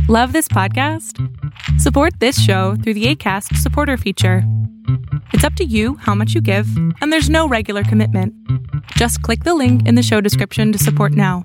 Love this podcast? Support this show through the Acast supporter feature. It's up to you how much you give, and there's no regular commitment. Just click the link in the show description to support now.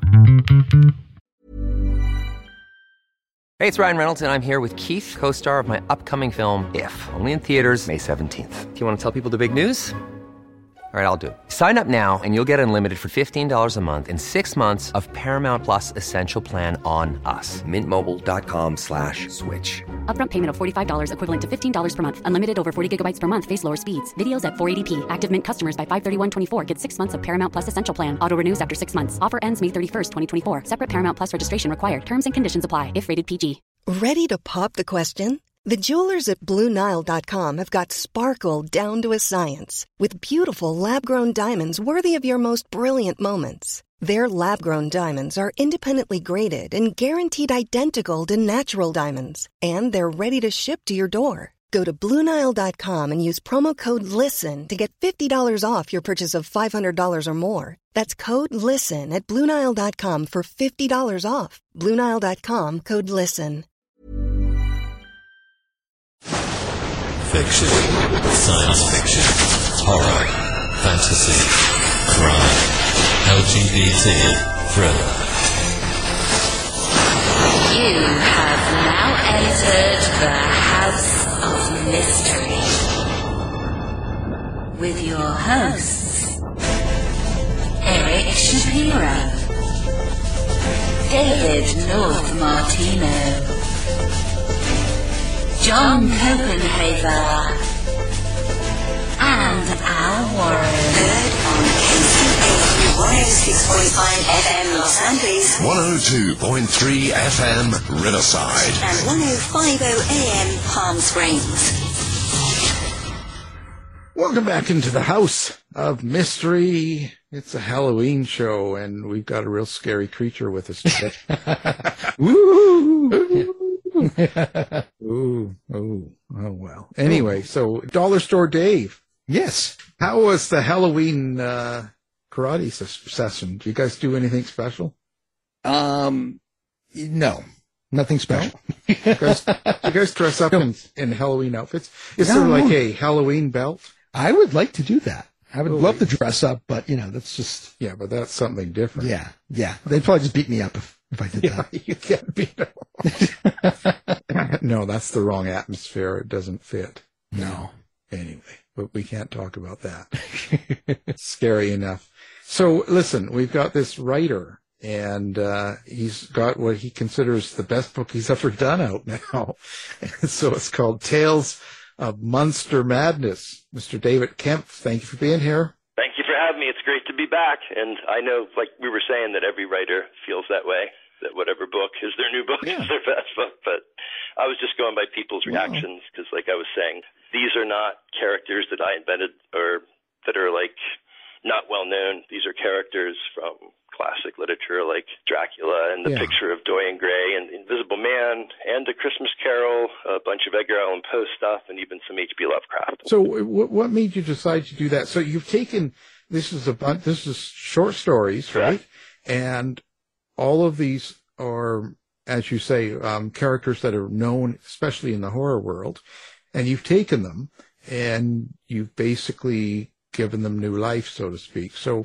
Hey, it's Ryan Reynolds, and I'm here with Keith, co-star of my upcoming film, If, only in theaters May 17th. Do you want to tell people the big news? All right, I'll do it. Sign up now and you'll get unlimited for $15 a month and 6 months of Paramount Plus Essential Plan on us. MintMobile.com/switch. Upfront payment of $45 equivalent to $15 per month. Unlimited over 40 gigabytes per month. Face lower speeds. Videos at 480p. Active Mint customers by 531.24 get 6 months of Paramount Plus Essential Plan. Auto renews after 6 months. Offer ends May 31st, 2024. Separate Paramount Plus registration required. Terms and conditions apply if rated PG. Ready to pop the question? The jewelers at BlueNile.com have got sparkle down to a science with beautiful lab-grown diamonds worthy of your most brilliant moments. Their lab-grown diamonds are independently graded and guaranteed identical to natural diamonds, and they're ready to ship to your door. Go to BlueNile.com and use promo code LISTEN to get $50 off your purchase of $500 or more. That's code LISTEN at BlueNile.com for $50 off. BlueNile.com, code LISTEN. Fiction, science fiction, horror, fantasy, crime, LGBT, thriller. You have now entered the House of Mystery with your hosts, Eric Shapiro, David North Martino, John Copenhaver, and Al Warren. Heard on KCAQ 106.5 FM Los Angeles, 102.3 FM Riverside, and 105.0 AM Palm Springs. Welcome back into the House of Mystery. It's a Halloween show, and we've got a real scary creature with us today. Woo! Ooh, oh well. Anyway, so Dollar Store Dave. Yes. How was the Halloween karate session? Do you guys do anything special? No, nothing special. No? Do you guys dress up in Halloween outfits? Is there like a Halloween belt? I would like to do that. I would love to dress up, but that's just... Yeah, but that's something different. Yeah. They'd probably just beat me up if I did that. You can't beat up. No, that's the wrong atmosphere. It doesn't fit. No. Anyway, but we can't talk about that. Scary enough. So listen, we've got this writer, and he's got what he considers the best book he's ever done out now. And so it's called Tales of Munster Madness. Mr. David Kemp, thank you for being here. Thank you for having me. It's great to be back. And I know, like we were saying, that every writer feels that way, that whatever book is their new book is their best book. But I was just going by people's reactions because, like I was saying, these are not characters that I invented or that are, like, not well known. These are characters from classic literature like Dracula and The Picture of Dorian Gray and The Invisible Man and A Christmas Carol, a bunch of Edgar Allan Poe stuff, and even some H.P. Lovecraft. So what made you decide to do that? So you've taken, this is short stories, right? And all of these are, as you say, characters that are known, especially in the horror world, and you've taken them and you've basically given them new life, so to speak. So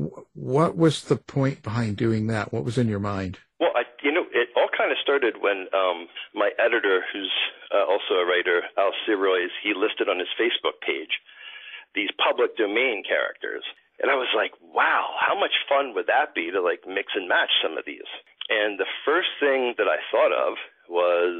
what was the point behind doing that? What was in your mind? Well, it all kind of started when my editor, who's also a writer, Al Sirois, he listed on his Facebook page these public domain characters. And I was like, wow, how much fun would that be to, like, mix and match some of these? And the first thing that I thought of was,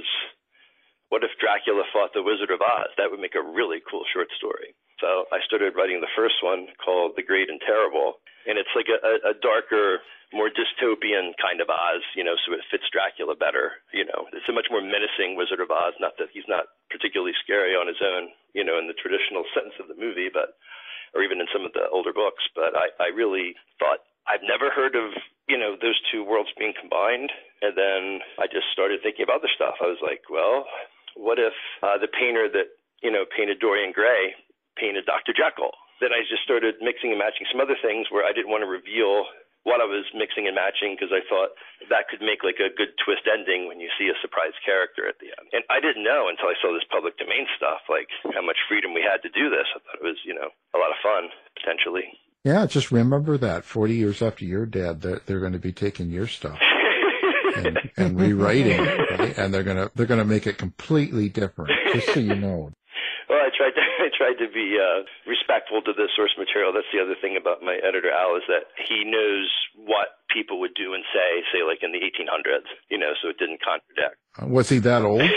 what if Dracula fought the Wizard of Oz? That would make a really cool short story. So I started writing the first one called The Great and Terrible. And it's like a darker, more dystopian kind of Oz, so it fits Dracula better. It's a much more menacing Wizard of Oz. Not that he's not particularly scary on his own, in the traditional sense of the movie, or even in some of the older books. But I really thought, I've never heard of, those two worlds being combined. And then I just started thinking about other stuff. I was like, well, what if the painter that, painted Dorian Gray painted Dr. Jekyll? Then I just started mixing and matching some other things where I didn't want to reveal what I was mixing and matching because I thought that could make like a good twist ending when you see a surprise character at the end. And I didn't know until I saw this public domain stuff, like how much freedom we had to do this. I thought it was, a lot of fun, potentially. Yeah, just remember that 40 years after you're dead, they're going to be taking your stuff and rewriting it, right? And they're going to make it completely different, just so you know. Well, I tried to be respectful to the source material. That's the other thing about my editor, Al, is that he knows what people would do and say like in the 1800s, so it didn't contradict. Was he that old?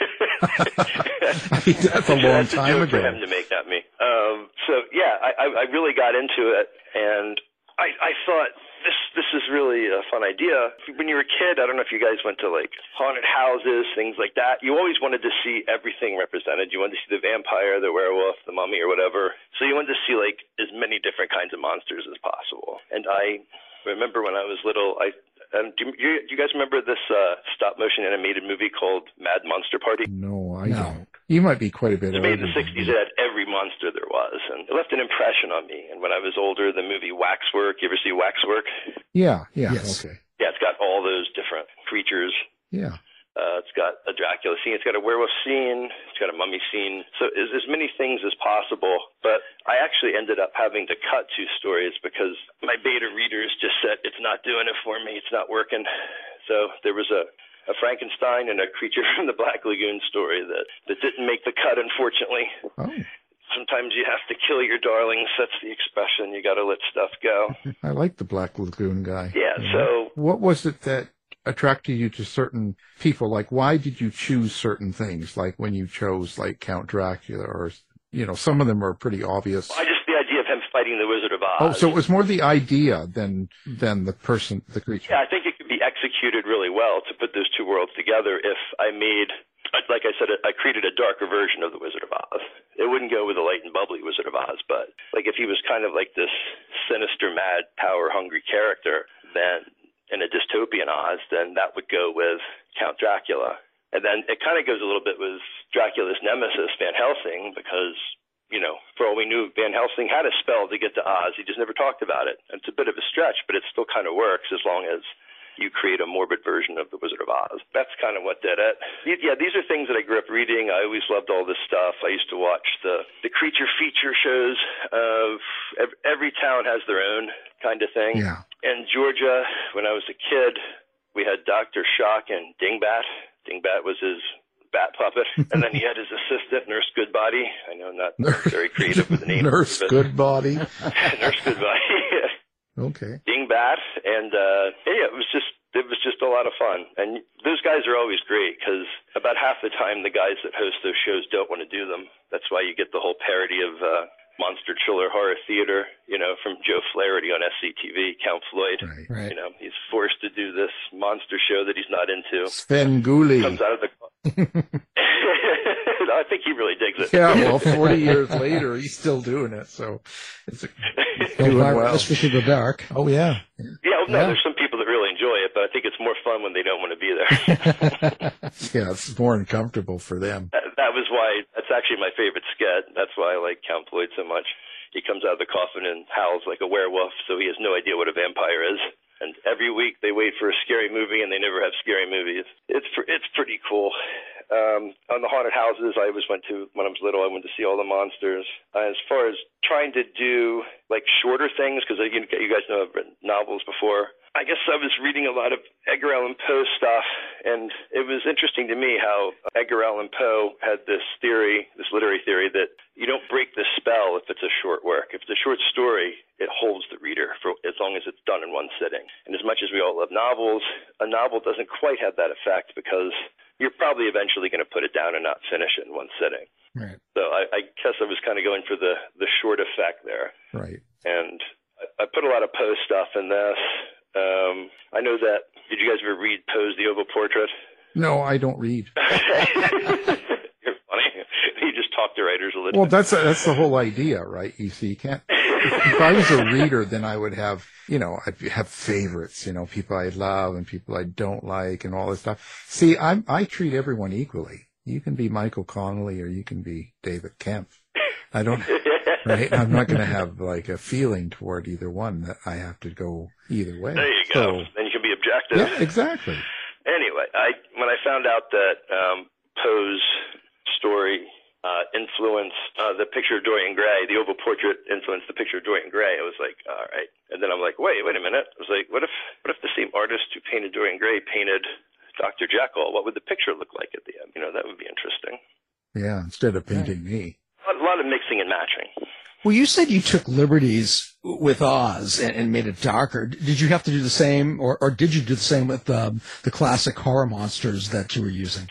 That's a long time ago. For him to make, not me. I really got into it, and I thought this is really a fun idea. When you were a kid, I don't know if you guys went to like haunted houses, things like that. You always wanted to see everything represented. You wanted to see the vampire, the werewolf, the mummy, or whatever. So you wanted to see like as many different kinds of monsters as possible. And I remember when I was little, do you guys remember this stop-motion animated movie called Mad Monster Party? No, I don't. You might be quite a bit older. It was made in the 60s. It had every monster there was, and it left an impression on me. And when I was older, the movie Waxwork, you ever see Waxwork? Yeah. Yes. Okay. Yeah, it's got all those different creatures. Yeah. It's got a Dracula scene. It's got a werewolf scene. It's got a mummy scene. So there's as many things as possible. But I actually ended up having to cut 2 stories because my beta readers just said, it's not doing it for me. It's not working. So there was a Frankenstein and a Creature from the Black Lagoon story that didn't make the cut, unfortunately. Oh. Sometimes you have to kill your darlings. That's the expression. You got to let stuff go. I like the Black Lagoon guy. Yeah, so... What was it that attracted you to certain people? Like, why did you choose certain things? Like when you chose, like, Count Dracula or, some of them are pretty obvious. I just the idea of him fighting the Wizard of Oz. Oh, so it was more the idea than the person, the creature. Yeah, I think it could be executed really well to put those 2 worlds together if I made... Like I said, I created a darker version of the Wizard of Oz. It wouldn't go with a light and bubbly Wizard of Oz, but like if he was kind of like this sinister, mad, power-hungry character, then in a dystopian Oz, then that would go with Count Dracula. And then it kind of goes a little bit with Dracula's nemesis, Van Helsing, because, for all we knew, Van Helsing had a spell to get to Oz. He just never talked about it. And it's a bit of a stretch, but it still kind of works as long as you create a morbid version of the Wizard of Oz. That's kind of what did it. Yeah, these are things that I grew up reading. I always loved all this stuff. I used to watch the creature feature shows of every town has their own kind of thing. Yeah. In Georgia, when I was a kid, we had Dr. Shock and Dingbat. Dingbat was his bat puppet. And then he had his assistant, Nurse Goodbody. I know, not very creative with the name. Nurse Goodbody. Nurse Goodbody. Okay. Dingbat, and it was just a lot of fun. And those guys are always great because about half the time the guys that host those shows don't want to do them. That's why you get the whole parody of Monster Chiller Horror Theater, from Joe Flaherty on SCTV, Count Floyd. Right. He's forced to do this monster show that he's not into. Svengoolie. Comes out of the... I think he really digs it. Yeah, well, 40 years later, he's still doing it, so it's doing well. Especially the dark. Oh, yeah. Yeah, there's some people that really enjoy it, but I think it's more fun when they don't want to be there. Yeah, it's more uncomfortable for them. That was why, that's actually my favorite sketch. That's why I like Count Floyd so much. He comes out of the coffin and howls like a werewolf, so he has no idea what a vampire is. And every week they wait for a scary movie, and they never have scary movies. It's pretty cool. On the haunted houses, I always went to, when I was little, I went to see all the monsters. As far as trying to do, like, shorter things, because you guys know I've written novels before, I guess I was reading a lot of Edgar Allan Poe stuff, and it was interesting to me how Edgar Allan Poe had this theory, this literary theory, that you don't break the spell if it's a short work. If it's a short story, it holds the reader for as long as it's done in one sitting. And as much as we all love novels, a novel doesn't quite have that effect because you're probably eventually going to put it down and not finish it in one sitting. Right. So I guess I was kind of going for the short effect there. Right. And I put a lot of Poe stuff in this. I know that. Did you guys ever read Poe's The Oval Portrait? No, I don't read. You're funny. You just talk to writers a little. Well, that's the whole idea, right? You see, you can't. If I was a reader, then I would have, I'd have favorites, people I love and people I don't like and all this stuff. See, I treat everyone equally. You can be Michael Connelly or you can be David Kemp. I don't, right? I'm not going to have like a feeling toward either one that I have to go either way. There you go. Then you can be objective. Yeah, exactly. Anyway, when I found out that Poe's story influenced the picture of Dorian Gray, the oval portrait influenced the picture of Dorian Gray, I was like, all right. And then I'm like, wait a minute. I was like, what if the same artist who painted Dorian Gray painted Dr. Jekyll? What would the picture look like at the end? That would be interesting. Yeah, instead of painting me. A lot of mixing and matching. Well, you said you took liberties with Oz and made it darker. Did you have to do the same, or did you do the same with the classic horror monsters that you were using?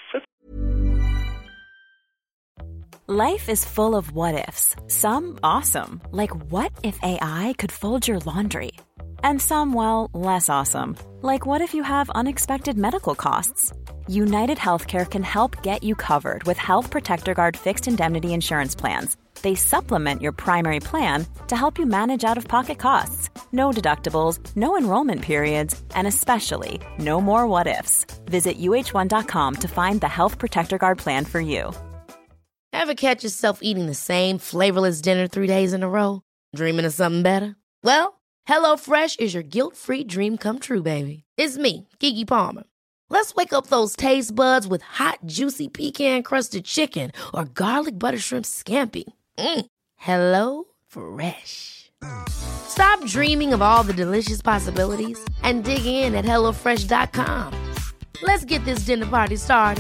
Life is full of what-ifs. Some awesome, like what if AI could fold your laundry? And some, well, less awesome, like what if you have unexpected medical costs? United Healthcare can help get you covered with Health Protector Guard fixed indemnity insurance plans. They supplement your primary plan to help you manage out-of-pocket costs. No deductibles, no enrollment periods, and especially no more what-ifs. Visit uh1.com to find the Health Protector Guard plan for you. Ever catch yourself eating the same flavorless dinner 3 days in a row? Dreaming of something better? Well, HelloFresh is your guilt-free dream come true, baby. It's me, Keke Palmer. Let's wake up those taste buds with hot, juicy pecan-crusted chicken or garlic butter shrimp scampi. Hello Fresh. Stop dreaming of all the delicious possibilities and dig in at HelloFresh.com. Let's get this dinner party started.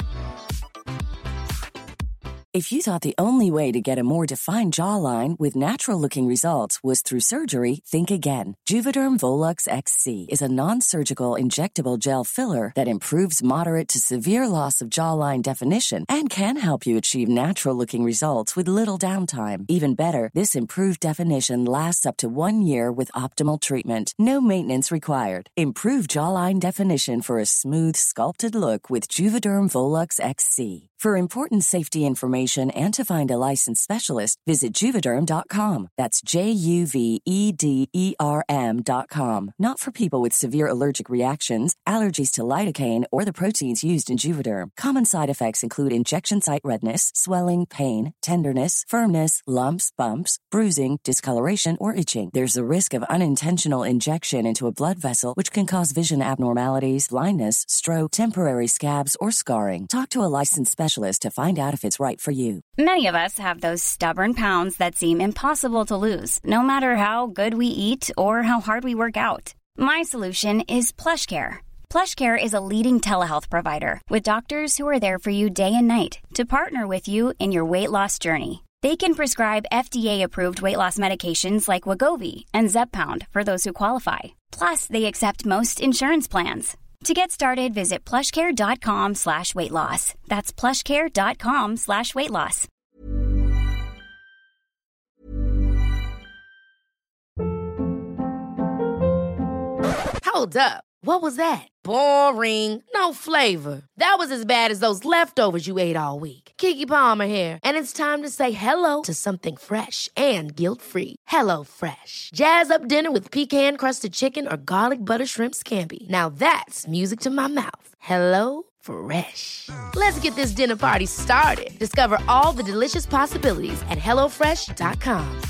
If you thought the only way to get a more defined jawline with natural-looking results was through surgery, think again. Juvederm Volux XC is a non-surgical injectable gel filler that improves moderate to severe loss of jawline definition and can help you achieve natural-looking results with little downtime. Even better, this improved definition lasts up to 1 year with optimal treatment. No maintenance required. Improve jawline definition for a smooth, sculpted look with Juvederm Volux XC. For important safety information and to find a licensed specialist, visit Juvederm.com. That's Juvederm.com. Not for people with severe allergic reactions, allergies to lidocaine, or the proteins used in Juvederm. Common side effects include injection site redness, swelling, pain, tenderness, firmness, lumps, bumps, bruising, discoloration, or itching. There's a risk of unintentional injection into a blood vessel, which can cause vision abnormalities, blindness, stroke, temporary scabs, or scarring. Talk to a licensed specialist to find out if it's right for you. Many of us have those stubborn pounds that seem impossible to lose, no matter how good we eat or how hard we work out. My solution is PlushCare. PlushCare is a leading telehealth provider with doctors who are there for you day and night to partner with you in your weight loss journey. They can prescribe FDA-approved weight loss medications like Wegovy and Zepbound for those who qualify. Plus, they accept most insurance plans. To get started, visit plushcare.com/weightloss. That's plushcare.com/weightloss. Hold up. What was that? Boring. No flavor. That was as bad as those leftovers you ate all week. Keke Palmer here, and it's time to say hello to something fresh and guilt-free. Hello Fresh. Jazz up dinner with pecan-crusted chicken or garlic butter shrimp scampi. Now that's music to my mouth. Hello Fresh. Let's get this dinner party started. Discover all the delicious possibilities at HelloFresh.com.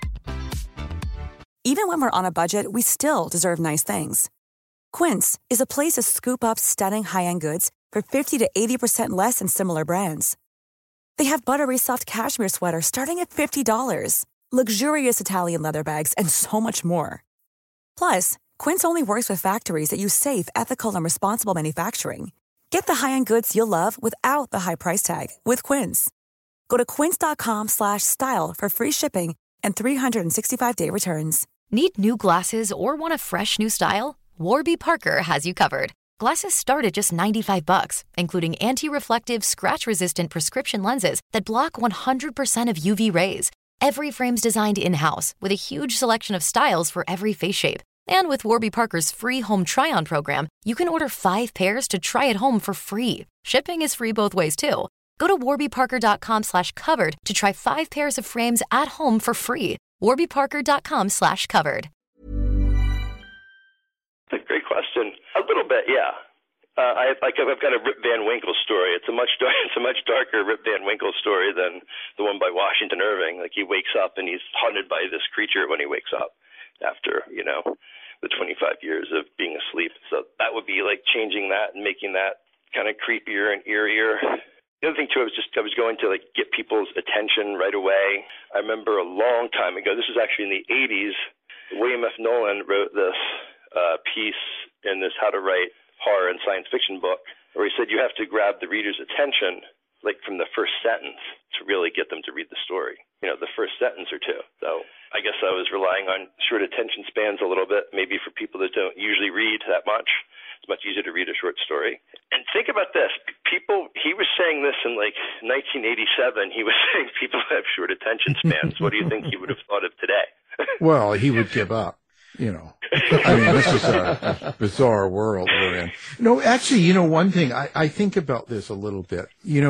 Even when we're on a budget, we still deserve nice things. Quince is a place to scoop up stunning high-end goods for 50 to 80% less than similar brands. They have buttery soft cashmere sweaters starting at $50, luxurious Italian leather bags, and so much more. Plus, Quince only works with factories that use safe, ethical, and responsible manufacturing. Get the high-end goods you'll love without the high price tag with Quince. Go to quince.com/style for free shipping and 365-day returns. Need new glasses or want a fresh new style? Warby Parker has you covered. Glasses start at just $95, including anti-reflective, scratch-resistant prescription lenses that block 100% of UV rays. Every frame's designed in-house with a huge selection of styles for every face shape. And with Warby Parker's free home try-on program, you can order 5 pairs to try at home for free. Shipping is free both ways, too. Go to warbyparker.com/covered to try 5 pairs of frames at home for free. warbyparker.com/covered. That's a great question. A little bit, yeah. I've got a Rip Van Winkle story. It's a much darker Rip Van Winkle story than the one by Washington Irving. Like, he wakes up and he's haunted by this creature when he wakes up after, the 25 years of being asleep. So that would be like changing that and making that kind of creepier and eerier. The other thing too, I was going to like get people's attention right away. I remember a long time ago, this was actually in the 80s, William F. Nolan wrote this piece in this How to Write Horror and Science Fiction book, where he said you have to grab the reader's attention like from the first sentence to really get them to read the story. The first sentence or two. So I guess I was relying on short attention spans a little bit, maybe for people that don't usually read that much. It's much easier to read a short story. And think about this. He was saying this in like 1987. He was saying people have short attention spans. What do you think he would have thought of today? Well, he would give up. I mean, this is a bizarre world we're in. No, actually, one thing, I think about this a little bit.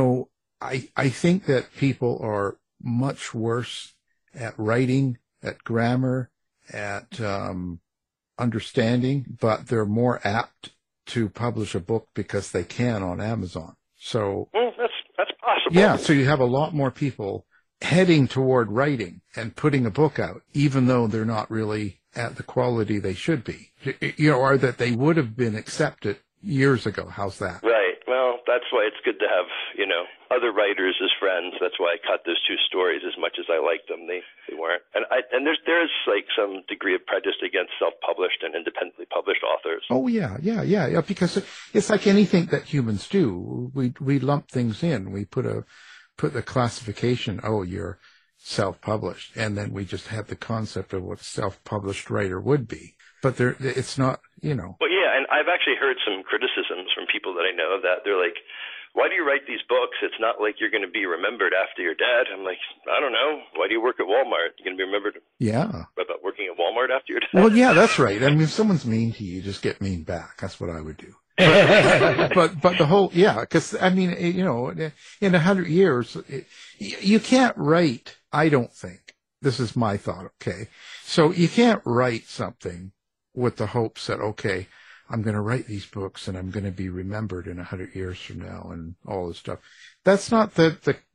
I think that people are much worse at writing, at grammar, at understanding, but they're more apt to publish a book because they can on Amazon. So that's possible. Yeah, so you have a lot more people heading toward writing and putting a book out, even though they're not really at the quality they should be, or that they would have been accepted years ago. How's that? Right. Well, that's why it's good to have, other writers as friends. That's why I cut those two stories as much as I liked them. They weren't. And there's like some degree of prejudice against self-published and independently published authors. Oh, yeah. Because it's like anything that humans do. We lump things in. We put the classification, you're self-published, and then we just have the concept of what a self-published writer would be. But it's not, Well, yeah, and I've actually heard some criticisms from people that I know that they're like, why do you write these books? It's not like you're going to be remembered after you're dead. I'm like, I don't know. Why do you work at Walmart? You're going to be remembered about working at Walmart after you're dead? Well, yeah, that's right. I mean, if someone's mean to you, just get mean back. That's what I would do. But the whole, because, I mean, in 100 years, you can't write, I don't think. This is my thought, okay? So you can't write something with the hopes that, okay, I'm going to write these books and I'm going to be remembered in 100 years from now and all this stuff. That's not the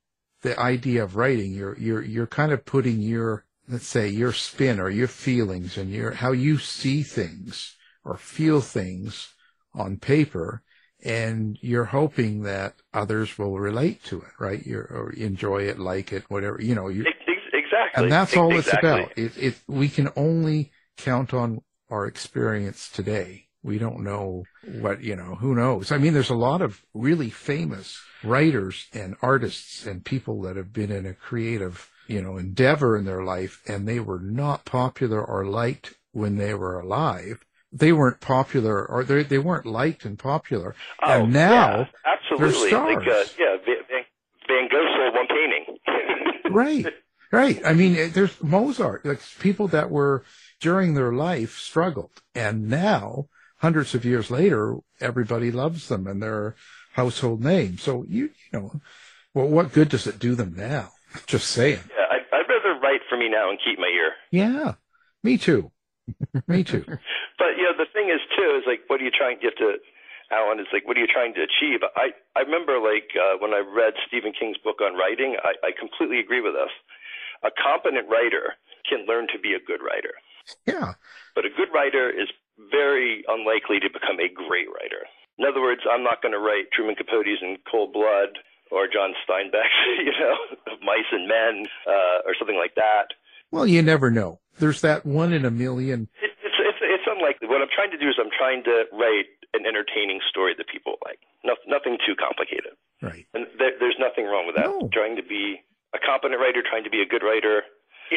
idea of writing. You're kind of putting your, let's say, your spin or your feelings and how you see things or feel things on paper, and you're hoping that others will relate to it, right? Or enjoy it, like it, whatever, Exactly. And that's all it's about. We can only count on our experience today. We don't know what, who knows? I mean, there's a lot of really famous writers and artists and people that have been in a creative, endeavor in their life, and they were not popular or liked when they were alive. They weren't popular, or they weren't liked and popular. And now, absolutely. They're stars. Like, Van Gogh sold one painting. Right. I mean, there's Mozart, like people that were during their life struggled, and now, hundreds of years later, everybody loves them and they're household names. So well, what good does it do them now? Just saying. Yeah, I'd rather write for me now and keep my ear. Yeah, me too. Me too. But the thing is too is like, what are you trying? Alan, is like, what are you trying to achieve? I remember when I read Stephen King's book on writing, I completely agree with this. A competent writer can learn to be a good writer. Yeah. But a good writer is very unlikely to become a great writer. In other words, I'm not going to write Truman Capote's In Cold Blood or John Steinbeck's, Mice and Men, or something like that. Well, you never know. There's that one in a million. It's unlikely. What I'm trying to do is I'm trying to write an entertaining story that people like. Nothing too complicated. Right. And there's nothing wrong with that. No. Trying to be a competent writer, trying to be a good writer.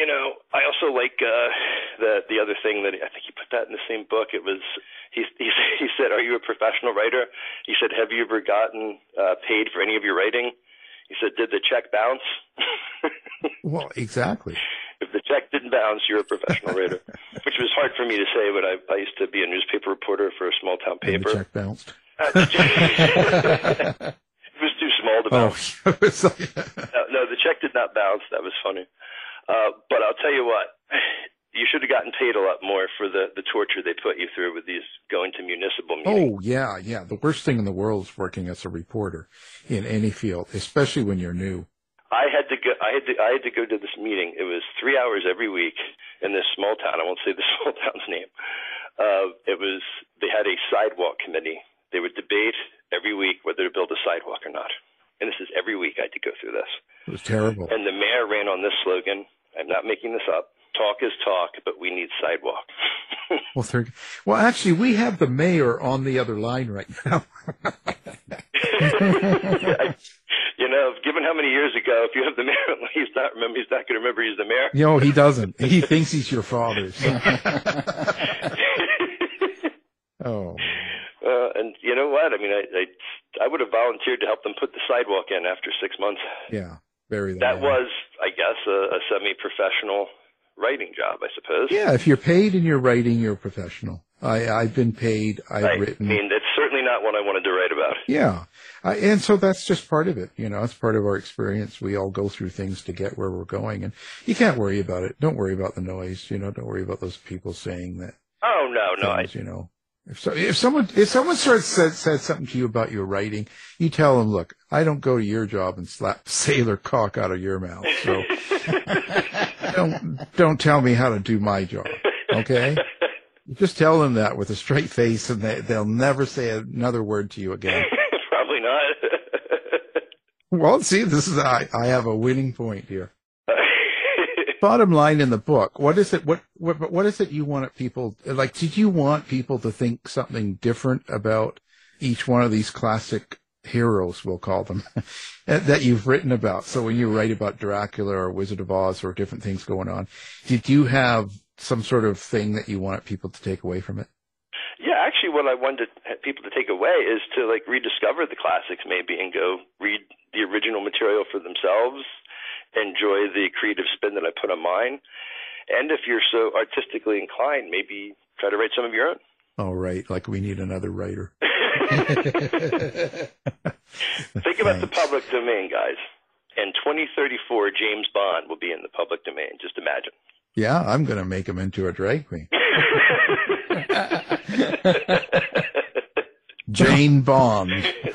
I also like the other thing that I think he put that in the same book. It was he said, "Are you a professional writer?" He said, "Have you ever gotten paid for any of your writing?" He said, "Did the check bounce?" Well, exactly. If the check didn't bounce, you're a professional writer, which was hard for me to say. But I used to be a newspaper reporter for a small town paper. The check bounced. It was too small to bounce. No, the check did not bounce. That was funny. But I'll tell you what, you should have gotten paid a lot more for the torture they put you through with these going to municipal meetings. Oh, yeah. The worst thing in the world is working as a reporter in any field, especially when you're new. I had to go to this meeting. It was 3 hours every week in this small town. I won't say the small town's name. They had a sidewalk committee. They would debate every week whether to build a sidewalk or not. And this is every week I had to go through this. It was terrible. And the mayor ran on this slogan. I'm not making this up. Talk is talk, but we need sidewalk. Well, actually, we have the mayor on the other line right now. Given how many years ago, if you have the mayor, he's not going to remember he's the mayor. No, he doesn't. He thinks he's your father. So. Oh. And you know what? I mean, I would have volunteered to help them put the sidewalk in after 6 months. Yeah, bury them. That was, I guess, a semi-professional writing job, I suppose. Yeah, if you're paid and you're writing, you're a professional. I've been paid. I've written. I mean, it's certainly not what I wanted to write about. Yeah. And so that's just part of it. It's part of our experience. We all go through things to get where we're going, and you can't worry about it. Don't worry about the noise. Don't worry about those people saying that. Oh, no, things, If someone said something to you about your writing, you tell them, look, I don't go to your job and slap sailor cock out of your mouth. So don't tell me how to do my job. Okay? You just tell them that with a straight face, and they'll never say another word to you again. Probably not. Well, see, I have a winning point here. Bottom line in the book, what is it? What is it you wanted people like? Did you want people to think something different about each one of these classic heroes, we'll call them, that you've written about? So when you write about Dracula or Wizard of Oz or different things going on, did you have some sort of thing that you wanted people to take away from it? Yeah, actually, what I wanted people to take away is to rediscover the classics, maybe, and go read the original material for themselves. Enjoy the creative spin that I put on mine. And if you're so artistically inclined, maybe try to write some of your own. Oh, right. Like we need another writer. Think about the public domain, guys. In 2034, James Bond will be in the public domain. Just imagine. Yeah, I'm going to make him into a drag queen. Jane Bond.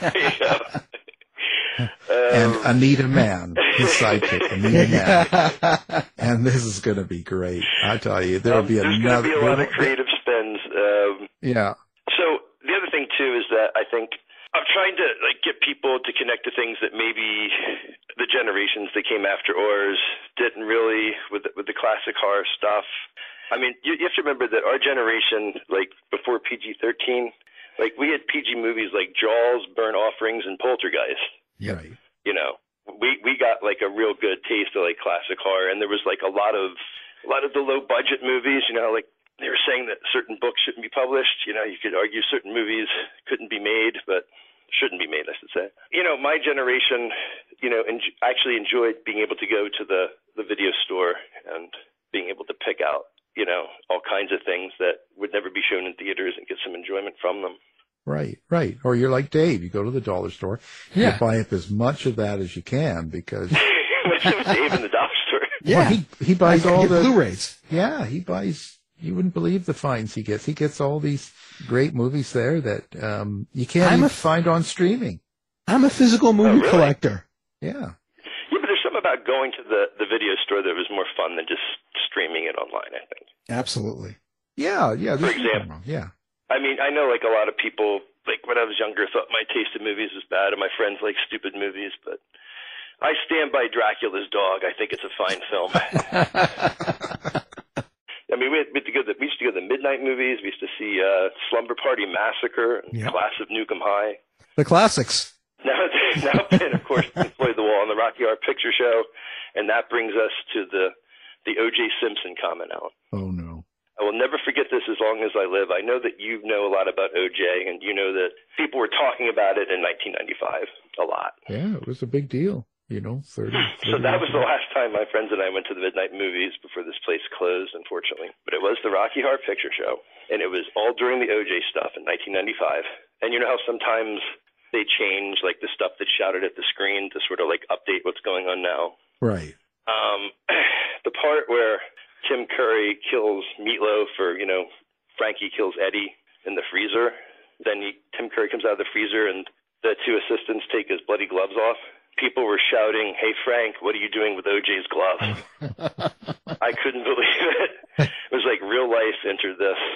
And Anita Mann, his sidekick, Anita Mann. And this is going to be great. I tell you, there'll be another. There's going to be a lot of creative spins. Yeah. So the other thing too is that I think I'm trying to get people to connect to things that maybe the generations that came after ours didn't really with the classic horror stuff. I mean, you have to remember that our generation, before PG-13, we had PG movies like Jaws, Burnt Offerings, and Poltergeist. Yeah. We got a real good taste of classic horror, and there was a lot of the low budget movies. They were saying that certain books shouldn't be published. You could argue certain movies couldn't be made, but shouldn't be made, I should say. My generation, actually enjoyed being able to go to the video store and being able to pick out, all kinds of things that would never be shown in theaters and get some enjoyment from them. Right. Or you're like Dave. You go to the dollar store. You buy up as much of that as you can because Dave in the dollar store. Yeah, well, he buys all the Blu-rays. Yeah, he buys. You wouldn't believe the finds he gets. He gets all these great movies there that you can't even find on streaming. I'm a physical movie collector. Yeah. Yeah, but there's something about going to the video store that was more fun than just streaming it online, I think. Absolutely. Yeah. For example. Yeah. I mean, I know a lot of people, when I was younger, thought my taste in movies was bad and my friends like stupid movies, but I stand by Dracula's Dog. I think it's a fine film. I mean, we used to go to the midnight movies. We used to see Slumber Party Massacre and Class of Nukem High. The classics. Now and of course, Floyd the Wall and the Rocky Horror Picture Show, and that brings us to the O.J. Simpson comment, Alan. Oh, no. I will never forget this as long as I live. I know that you know a lot about O.J., and you know that people were talking about it in 1995 a lot. Yeah, it was a big deal, 30 So that was the last time my friends and I went to the midnight movies before this place closed, unfortunately. But it was the Rocky Horror Picture Show, and it was all during the O.J. stuff in 1995. And you know how sometimes they change, the stuff that's shouted at the screen to sort of, update what's going on now? Right. The part where Tim Curry kills Meatloaf or, Frankie kills Eddie in the freezer. Then Tim Curry comes out of the freezer and the two assistants take his bloody gloves off. People were shouting, "Hey, Frank, what are you doing with OJ's gloves?" I couldn't believe it. It was like real life entered this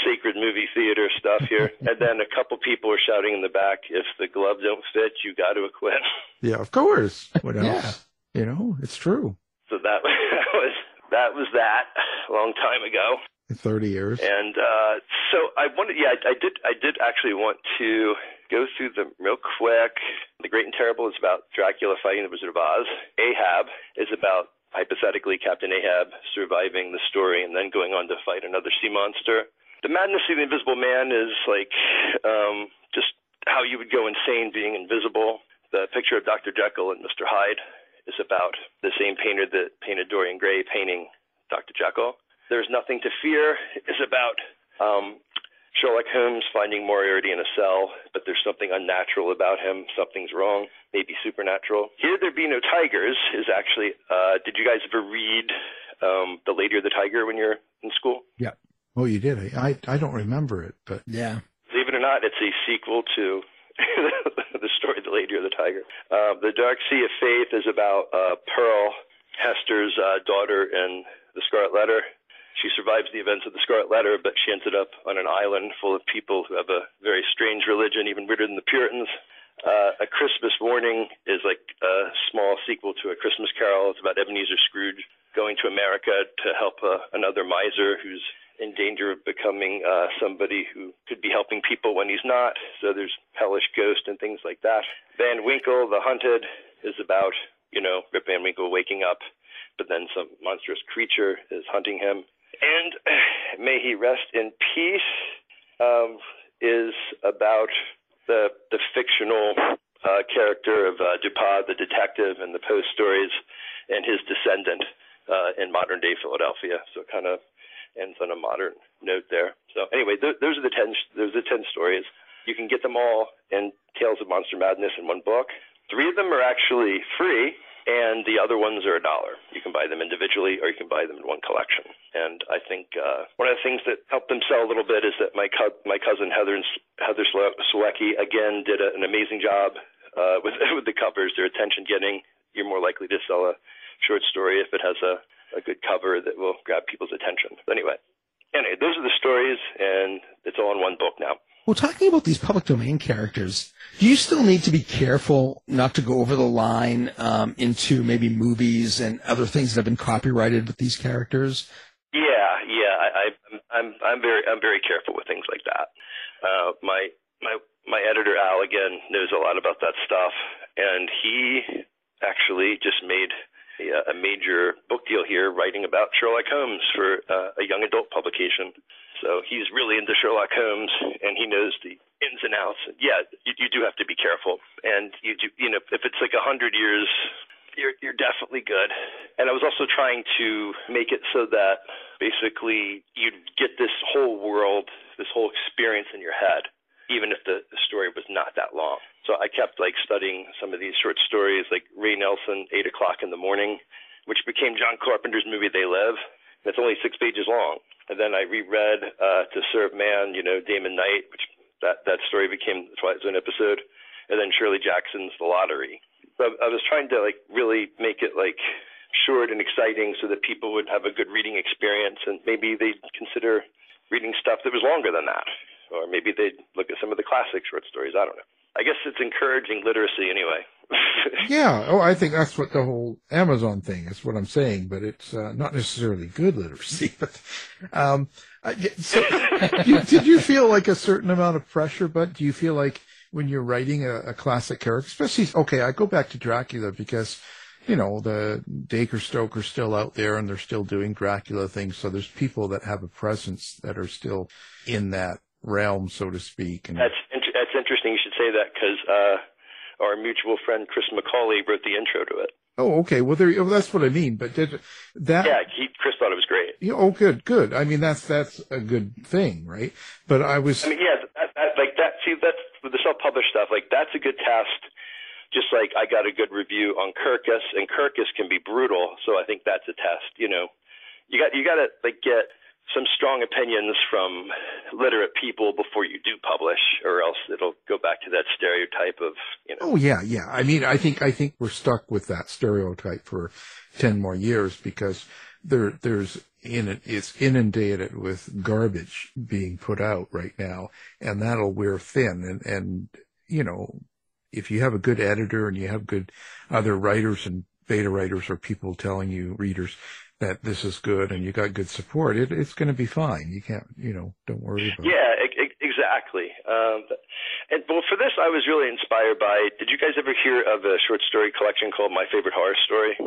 sacred movie theater stuff here. And then a couple people were shouting in the back, if the glove don't fit, you got to acquit. Yeah, of course. What else? You know, it's true. So that was that a long time ago. 30 years. And so I wanted, I did actually want to go through them real quick. The Great and Terrible is about Dracula fighting the Wizard of Oz. Ahab is about, hypothetically, Captain Ahab surviving the story and then going on to fight another sea monster. The Madness of the Invisible Man is like just how you would go insane being invisible. The picture of Dr. Jekyll and Mr. Hyde is about the same painter that painted Dorian Gray painting Dr. Jekyll. There's Nothing to Fear is about Sherlock Holmes finding Moriarty in a cell, but there's something unnatural about him. Something's wrong, maybe supernatural. Here There Be No Tigers is actually, did you guys ever read The Lady or the Tiger when you're in school? Yeah. Oh, you did. I don't remember it, but yeah. Believe it or not, it's a sequel to the story The Lady or the Tiger. The Dark Sea of Faith is about Pearl, Hester's daughter in The Scarlet Letter. She survives the events of the Scarlet Letter, but she ended up on an island full of people who have a very strange religion, even weirder than the Puritans. A Christmas Warning is like a small sequel to A Christmas Carol. It's about Ebenezer Scrooge going to America to help another miser who's in danger of becoming somebody who could be helping people when he's not. So there's hellish ghost and things like that. Van Winkle, The Hunted, is about, Rip Van Winkle waking up, but then some monstrous creature is hunting him. And May He Rest in Peace is about the fictional character of Dupin, the detective, in the Poe stories, and his descendant in modern-day Philadelphia. So it kind of ends on a modern note there. So anyway, those are the 10 stories. You can get them all in Tales of Monster Madness in one book. 3 of them are actually free, and the other ones are $1. You can buy them individually, or you can buy them in one collection. And I think one of the things that helped them sell a little bit is that my cousin Heather Swelecki again did an amazing job with the covers. They're attention-getting. You're more likely to sell a short story if it has a good cover that will grab people's attention. Anyway, those are the stories, and it's all in one book now. Well, talking about these public domain characters, do you still need to be careful not to go over the line into maybe movies and other things that have been copyrighted with these characters? Yeah. I'm very careful with things like that. My editor Al again knows a lot about that stuff, and he actually just made a major book deal here writing about Sherlock Holmes for a young adult publication. So he's really into Sherlock Holmes, and he knows the ins and outs. Yeah, you do have to be careful. And you do, if it's like 100 years, you're definitely good. And I was also trying to make it so that basically you'd get this whole world, this whole experience in your head, even if the story was not that long. So I kept studying some of these short stories, like Ray Nelson, 8 o'clock in the morning, which became John Carpenter's movie They Live. And it's only 6 pages long. And then I reread To Serve Man, Damon Knight, which that story became the Twilight Zone episode. And then Shirley Jackson's The Lottery. So I was trying to really make it short and exciting so that people would have a good reading experience, and maybe they'd consider reading stuff that was longer than that. Or maybe they'd look at some of the classic short stories. I don't know. I guess it's encouraging literacy anyway. Yeah. Oh, I think that's what the whole Amazon thing is, what I'm saying, but it's not necessarily good literacy. But did you feel a certain amount of pressure, but do you feel like when you're writing a classic character, especially, I go back to Dracula because, the Dacre Stoker's still out there and they're still doing Dracula things. So there's people that have a presence that are still in that realm, so to speak. And that's interesting you should say that, because our mutual friend Chris McCauley wrote the intro to it. Oh, okay. Well, that's what I mean. But Chris thought it was great. Yeah, oh, good. I mean, that's a good thing, right? But that. See, that's with the self-published stuff. That's a good test. Just like I got a good review on Kirkus, and Kirkus can be brutal. So I think that's a test. You got to get some strong opinions from literate people before you do publish, or else it'll go back to that stereotype of, Oh, yeah. I mean, I think we're stuck with that stereotype for 10 more years because there's it's inundated with garbage being put out right now, and that'll wear thin. And if you have a good editor and you have good other writers and beta writers or people telling you, readers, that this is good and you got good support, it's going to be fine. You can't, don't worry about it. Yeah, exactly. And well, for this, I was really inspired by, did you guys ever hear of a short story collection called My Favorite Horror Story?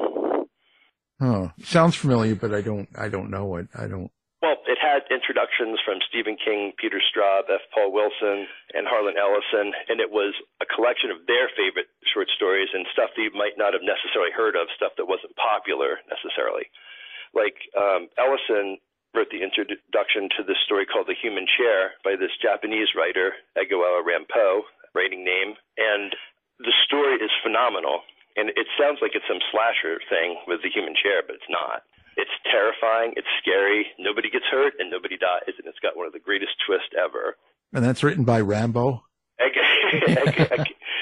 Oh, sounds familiar, but I don't know it. Well, it had introductions from Stephen King, Peter Straub, F. Paul Wilson, and Harlan Ellison, and it was a collection of their favorite short stories and stuff that you might not have necessarily heard of, stuff that wasn't popular necessarily. Like Ellison wrote the introduction to this story called The Human Chair by this Japanese writer, Egoella Rampo, writing name, and the story is phenomenal. And it sounds like it's some slasher thing with the human chair, but it's not. It's terrifying, it's scary, nobody gets hurt, and nobody dies, and it's got one of the greatest twists ever. And that's written by Rambo? Egoella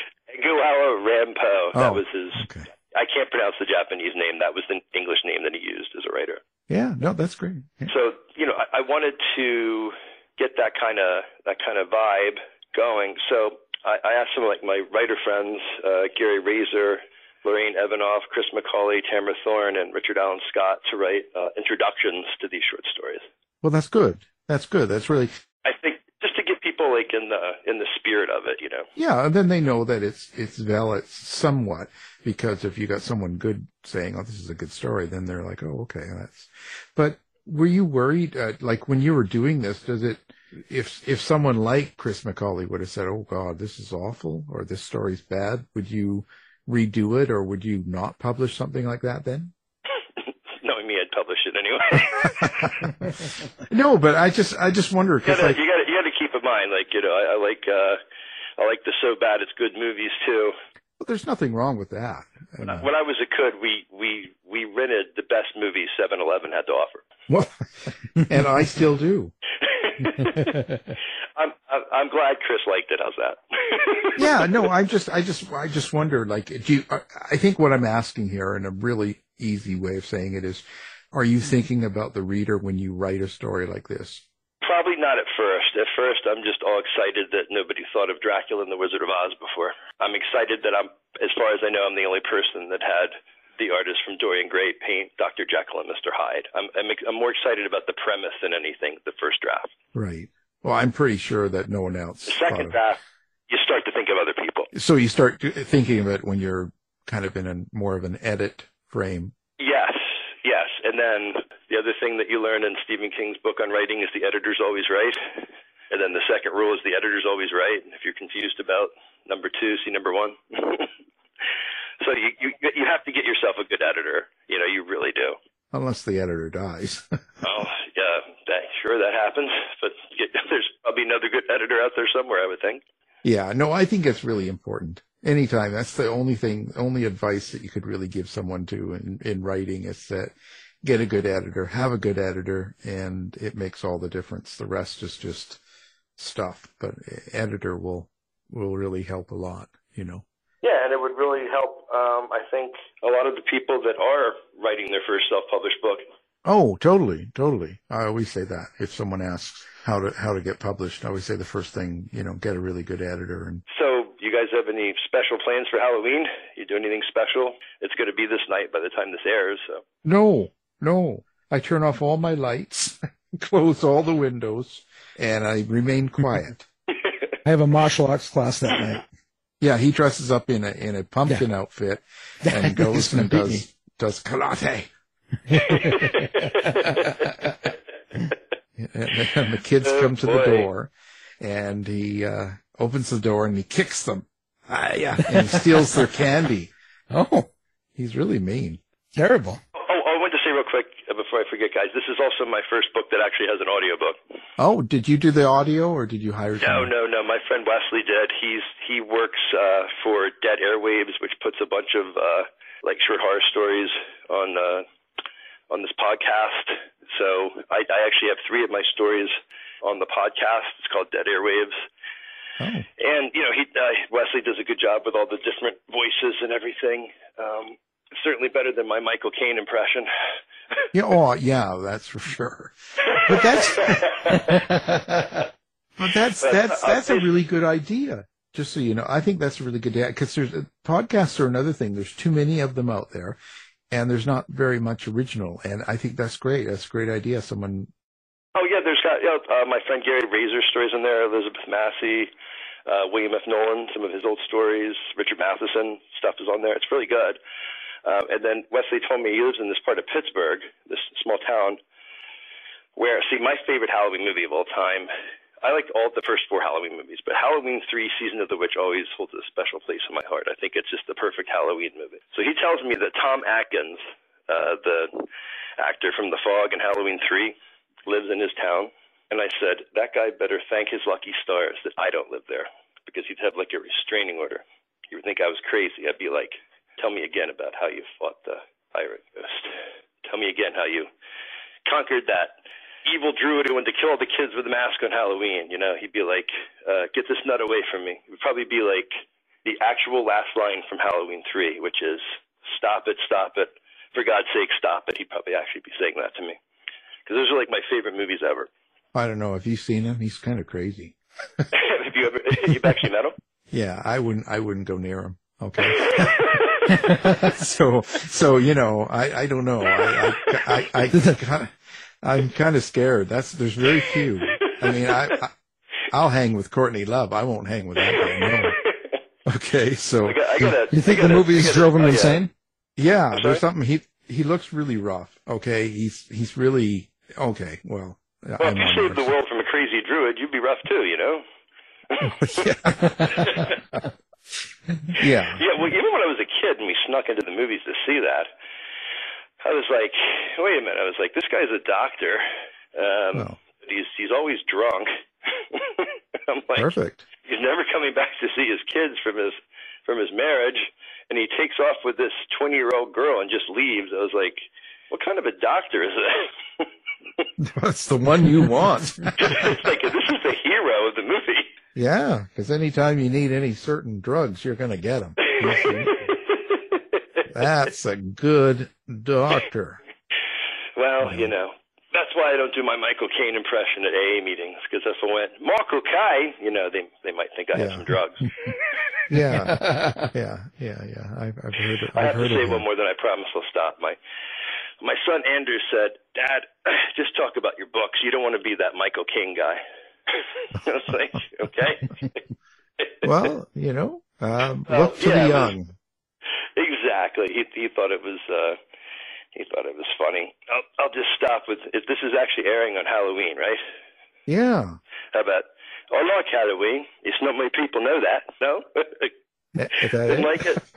Rampo. That was his... Okay. I can't pronounce the Japanese name. That was the English name that he used as a writer. Yeah, no, that's great. Yeah. So, I wanted to get that kind of vibe going. So I asked some of my writer friends, Gary Razor, Lorraine Evanoff, Chris McCauley, Tamara Thorne, and Richard Allen Scott to write introductions to these short stories. Well, that's good. That's good. That's really... I think just to get people in the spirit of it, Yeah, and then they know that it's valid somewhat, because if you got someone good saying, "Oh, this is a good story," then they're like, "Oh, okay, that's." But were you worried, when you were doing this? Does it, if someone like Chris McCauley would have said, "Oh God, this is awful," or "This story's bad," would you redo it, or would you not publish something like that then? Knowing me, I'd publish it anyway. No, but I just wonder, because you got to keep in mind, I like the so bad it's good movies too. Well, there's nothing wrong with that. When I was a kid, we rented the best movies 7-Eleven had to offer. Well, and I still do. I'm glad Chris liked it. How's that? Yeah, no, I just wonder, I think what I'm asking here, in a really easy way of saying it, is, are you thinking about the reader when you write a story like this? Probably not at first. At first, I'm just all excited that nobody thought of Dracula and the Wizard of Oz before. I'm excited that as far as I know, I'm the only person that had the artist from Dorian Gray paint Dr. Jekyll and Mr. Hyde. I'm more excited about the premise than anything, the first draft. Right. Well, I'm pretty sure that no one else. The second draft, you start to think of other people. So you start thinking of it when you're kind of in more of an edit frame. Yes. And then the other thing that you learn in Stephen King's book on writing is the editor's always right. And then the second rule is the editor's always right. If you're confused about number 2, see number 1. So you have to get yourself a good editor. You really do. Unless the editor dies. Oh, yeah, sure that happens. But there's probably another good editor out there somewhere, I would think. Yeah, no, I think it's really important. Anytime, that's the only advice that you could really give someone in writing, is that get a good editor, have a good editor, and it makes all the difference. The rest is just stuff, but editor will really help a lot, Yeah, and it would really help, I think, a lot of the people that are writing their first self-published book. Oh, totally. I always say that. If someone asks how to get published, I always say the first thing, get a really good editor. And so, you guys have any special plans for Halloween? You do anything special? It's going to be this night by the time this airs. So. No. I turn off all my lights, close all the windows, and I remain quiet. I have a martial arts class that night. Yeah, he dresses up in a pumpkin outfit and goes and does karate. And the kids come to the door, and he opens the door and he kicks them. And he steals their candy. Oh, he's really mean. Terrible. I want to say real quick before I forget, guys, this is also my first book that actually has an audiobook. Oh, did you do the audio, or did you hire someone? No. My friend Wesley did. He works for Dead Airwaves, which puts a bunch of short horror stories on this podcast. So I actually have 3 of my stories on the podcast. It's called Dead Airwaves. Oh. And Wesley does a good job with all the different voices and everything. Certainly better than my Michael Caine impression. Yeah, oh, yeah, that's for sure. But that's a really good idea. Just so you know, I think that's a really good idea because podcasts are another thing. There's too many of them out there, and there's not very much original. And I think that's great. That's a great idea. Someone. Oh yeah, there's got my friend Gary Razor stories in there. Elizabeth Massey, William F. Nolan, some of his old stories. Richard Matheson stuff is on there. It's really good. And then Wesley told me he lives in this part of Pittsburgh, this small town, where, see, my favorite Halloween movie of all time, I liked all the first 4 Halloween movies, but Halloween 3, Season of the Witch, always holds a special place in my heart. I think it's just the perfect Halloween movie. So he tells me that Tom Atkins, the actor from The Fog and Halloween 3, lives in his town. And I said, that guy better thank his lucky stars that I don't live there, because he'd have like a restraining order. He would think I was crazy. I'd be like, tell me again about how you fought the pirate ghost. Tell me again how you conquered that evil druid who wanted to kill all the kids with a mask on Halloween. You know, he'd be like, get this nut away from me. It would probably be like the actual last line from Halloween 3, which is, stop it, for God's sake, stop it. He'd probably actually be saying that to me. Because those are like my favorite movies ever. I don't know. Have you seen him? He's kind of crazy. You've actually met him? Yeah, I wouldn't go near him. Okay. so you know, I don't know. I'm kind of scared. There's very few. I mean, I'll hang with Courtney Love. I won't hang with that guy. No. Okay, so you think the movies drove him insane? Yeah, there's something. He looks really rough. Okay, he's really okay. Well, if you saved the world from a crazy druid, you'd be rough too, you know. Yeah. Yeah, well, even when I was a kid and we snuck into the movies to see that, I was like, wait a minute. I was like, this guy's a doctor. He's always drunk. I'm like, perfect. He's never coming back to see his kids from his marriage, and he takes off with this 20-year-old girl and just leaves. I was like, what kind of a doctor is that? That's the one you want. It's like, this is the hero of the movie. Yeah, because anytime you need any certain drugs, you're going to get them. That's a good doctor. Well, you know, that's why I don't do my Michael Caine impression at AA meetings, because if I went, Michael Caine, you know, they might think I have some drugs. Yeah. I've heard it. I have to say one more, then I promise I'll stop. My son Andrew said, Dad, just talk about your books. You don't want to be that Michael Caine guy. I was like, okay. Well, you know, look to the young. Exactly. He thought it was funny. I'll just stop with it. This is actually airing on Halloween, right? Yeah. How about, I like Halloween. It's not many people know that. No? Didn't like it.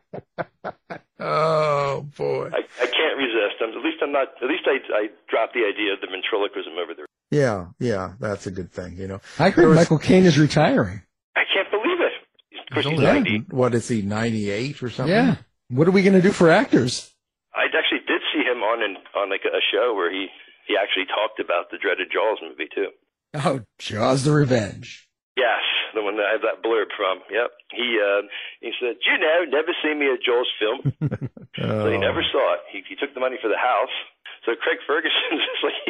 Oh boy. I can't resist. At least I dropped the idea of the ventriloquism over there. Yeah, that's a good thing, you know. I heard Michael Caine is retiring. I can't believe it. Of course, he's 90. What is he, 98 or something? Yeah. What are we going to do for actors? I actually did see him on like a show where he actually talked about the dreaded Jaws movie too. Oh, Jaws the Revenge. Yes, the one that I have that blurb from. Yep. He said, never seen me a Jaws film. So he never saw it. He took the money for the house. So Craig Ferguson's just like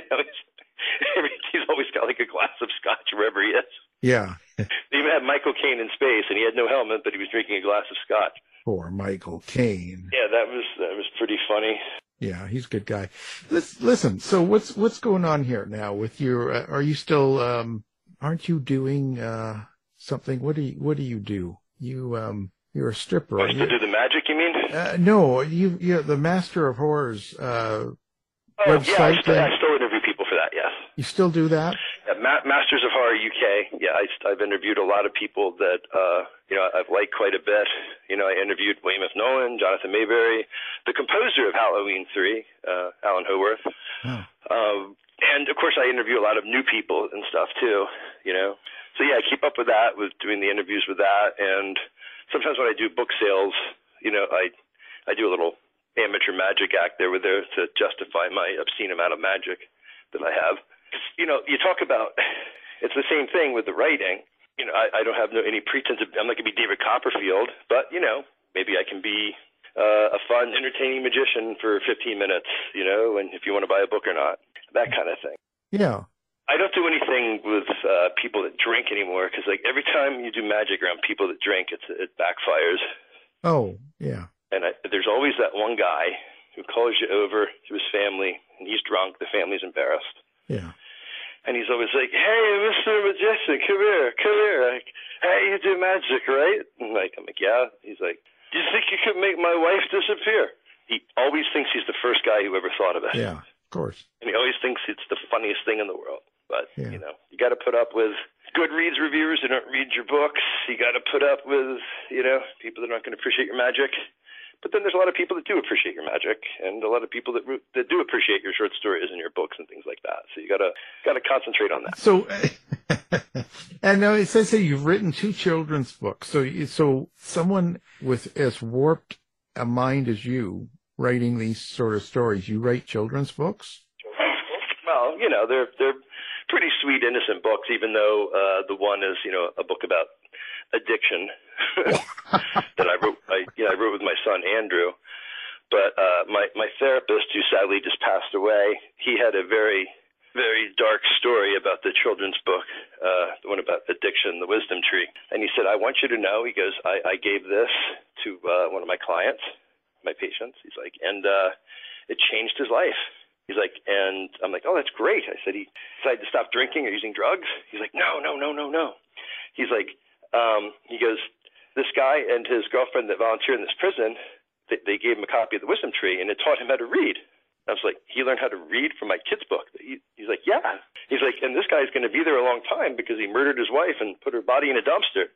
he's always got like a glass of scotch wherever he is. Yeah. They even had Michael Caine in space, and he had no helmet, but he was drinking a glass of scotch. Poor Michael Caine. Yeah, that was pretty funny. Yeah, he's a good guy. Listen. So what's going on here now with your? Are you still? Aren't you doing something? What do you do? You're a stripper. Oh, to do the magic, you mean? No, you're the Master of Horrors website. Yeah, I still interview people for that. Yes. You still do that? Yeah, Masters of Horror UK. Yeah, I've interviewed a lot of people that I've liked quite a bit. You know, I interviewed William F. Nolan, Jonathan Mayberry, the composer of Halloween 3, Alan Howarth. Oh. And of course, I interview a lot of new people and stuff too. You know, so yeah, I keep up with that, with doing the interviews with that, and sometimes when I do book sales, you know, I do a little amateur magic act there to justify my obscene amount of magic that I have. You know, you talk about, it's the same thing with the writing. You know, I don't have any pretense of, I'm not going to be David Copperfield, but, you know, maybe I can be a fun, entertaining magician for 15 minutes, and if you want to buy a book or not, that kind of thing. Yeah. I don't do anything with people that drink anymore because, like, every time you do magic around people that drink, it backfires. Oh, yeah. And there's always that one guy who calls you over to his family, and he's drunk. The family's embarrassed. Yeah. And he's always like, "Hey, Mr. Magician, come here. Like, hey, you do magic, right?" And I'm like, "Yeah." He's like, "Do you think you could make my wife disappear?" He always thinks he's the first guy who ever thought of it. Yeah, of course. And he always thinks it's the funniest thing in the world. But, you got to put up with Goodreads reviewers who don't read your books. You got to put up with, people that aren't going to appreciate your magic. But then there's a lot of people that do appreciate your magic, and a lot of people that do appreciate your short stories and your books and things like that. So you got to concentrate on that. So, and now it says that you've written 2 children's books. So someone with as warped a mind as you writing these sort of stories, you write children's books? Well, they're pretty sweet, innocent books, even though the one is, a book about addiction that I wrote. I wrote with my son Andrew. But my therapist, who sadly just passed away, he had a very, very dark story about the children's book, the one about addiction, the wisdom tree. And he said, "I want you to know," he goes, I gave this to one of my clients, my patients. He's like, and it changed his life. He's like, and I'm like, "Oh, that's great." I said, "He decided to stop drinking or using drugs?" He's like, No. He's like, he goes, "This guy and his girlfriend that volunteered in this prison, they gave him a copy of the wisdom tree, and it taught him how to read." I was like, "He learned how to read from my kid's book?" He's like, "Yeah." He's like, "And this guy's going to be there a long time because he murdered his wife and put her body in a dumpster."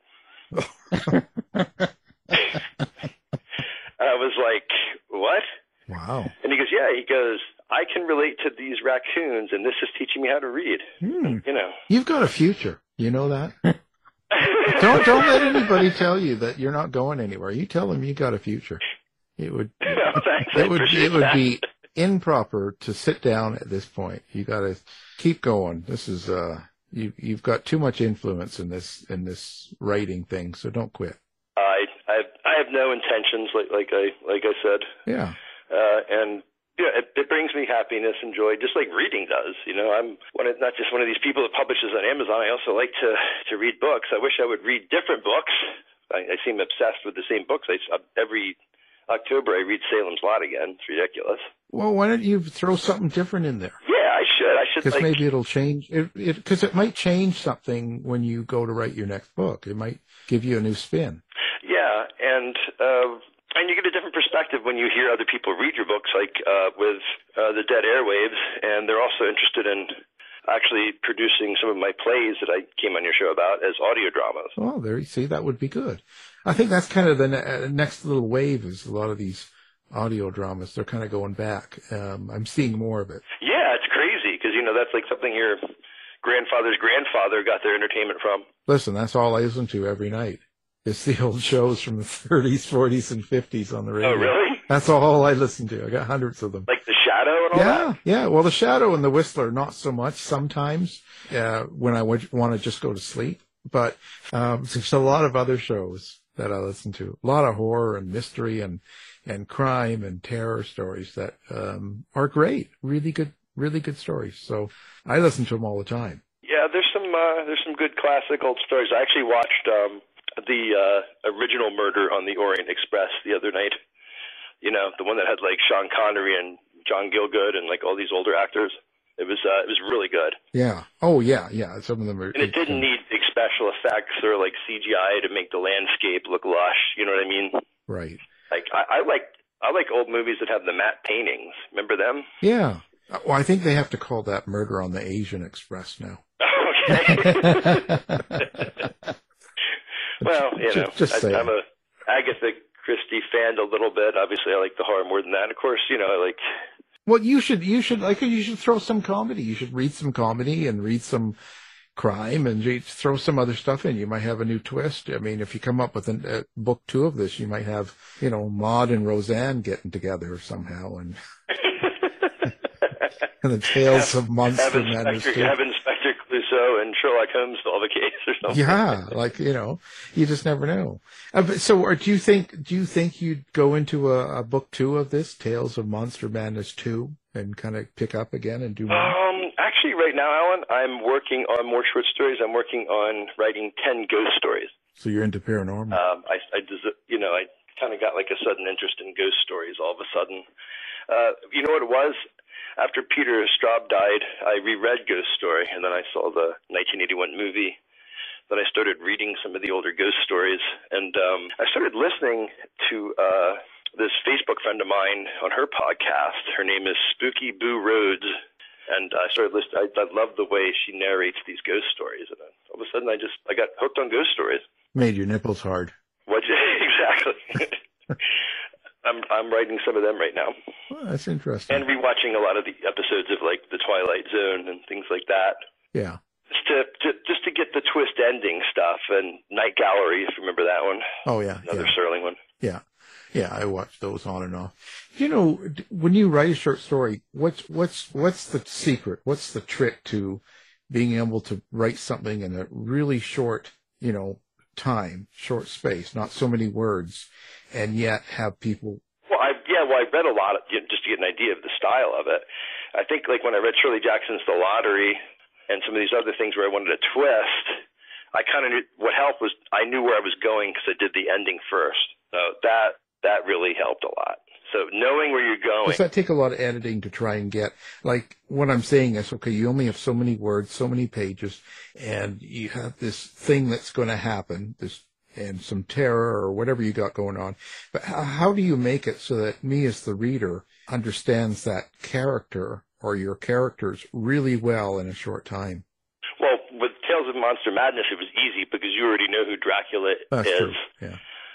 I was like, "What?" Wow. And he goes, "Yeah." He goes, "I can relate to these raccoons, and this is teaching me how to read." You've got a future. You know that? Don't let anybody tell you that you're not going anywhere. You tell them you got a future. It would be improper to sit down at this point. You got to keep going. This is you've got too much influence in this writing thing, so don't quit. I have no intentions, like I said. Yeah. And it brings me happiness and joy, just like reading does. I'm not just one of these people that publishes on Amazon. I also like to read books. I wish I would read different books. I seem obsessed with the same books. Every October I read Salem's Lot again. It's ridiculous. Well, why don't you throw something different in there? Yeah, I should. Because maybe it'll change. Because it might change something when you go to write your next book. It might give you a new spin. Yeah, and you get a different perspective when you hear other people read your books, like with the Dead Airwaves, and they're also interested in actually producing some of my plays that I came on your show about as audio dramas. Oh, there you see, that would be good. I think that's kind of the next little wave is a lot of these audio dramas. They're kind of going back. I'm seeing more of it. Yeah, it's crazy because, that's like something your grandfather's grandfather got their entertainment from. Listen, that's all I listen to every night. It's the old shows from the 30s, 40s, and 50s on the radio. Oh, really? That's all I listen to. I got hundreds of them. Like The Shadow and all that? Yeah. Well, The Shadow and The Whistler, not so much sometimes when I want to just go to sleep. But there's a lot of other shows that I listen to. A lot of horror and mystery and crime and terror stories that are great. Really good stories. So I listen to them all the time. Yeah, there's some good classic old stories. I actually watched the original Murder on the Orient Express the other night. The one that had like Sean Connery and John Gielgud and like all these older actors. It was really good. Yeah. Oh yeah. Some of them are. And it didn't need big special effects or like CGI to make the landscape look lush. You know what I mean? Right. Like I like old movies that have the matte paintings. Remember them? Yeah. Well, I think they have to call that Murder on the Asian Express now. Okay. Well, I'm a Agatha Christie fan a little bit. Obviously, I like the horror more than that. Of course, I like. Well, you should throw some comedy. You should read some comedy and read some crime and throw some other stuff in. You might have a new twist. I mean, if you come up with a book 2 of this, you might have, Maud and Roseanne getting together somehow and the tales of monster men. Have Inspector Clouseau so and Sherlock Holmes solve a case or something. Yeah, like, you just never know. So, do you think you'd go into a book 2 of this, Tales of Monster Madness 2, and kind of pick up again and do more? Actually, right now, Alan, I'm working on more short stories. I'm working on writing 10 ghost stories. So you're into paranormal. I kind of got like a sudden interest in ghost stories all of a sudden. You know what it was? After Peter Straub died, I reread Ghost Story, and then I saw the 1981 movie. Then I started reading some of the older ghost stories, and I started listening to this Facebook friend of mine on her podcast. Her name is Spooky Boo Rhodes, and I started listening. I love the way she narrates these ghost stories, and then all of a sudden I got hooked on ghost stories. Made your nipples hard. What? Exactly. I'm writing some of them right now. Well, that's interesting. And rewatching a lot of the episodes of like The Twilight Zone and things like that. Yeah. Just to get the twist ending stuff, and Night Gallery, if you remember that one. Oh yeah. Another Serling one. Yeah. Yeah, I watched those on and off. When you write a short story, what's the secret? What's the trick to being able to write something in a really short, time, short space, not so many words, and yet have people? Well, I read a lot just to get an idea of the style of it. I think like when I read Shirley Jackson's The Lottery and some of these other things where I wanted a twist, I kind of knew what helped was I knew where I was going because I did the ending first. So that really helped a lot. So knowing where you're going. Does that take a lot of editing to try and get, like, what I'm saying is, okay, you only have so many words, so many pages, and you have this thing that's going to happen, and some terror or whatever you got going on. But how do you make it so that me as the reader understands that character or your characters really well in a short time? Well, with Tales of Monster Madness, it was easy because you already know who Dracula That's is. True. Yeah.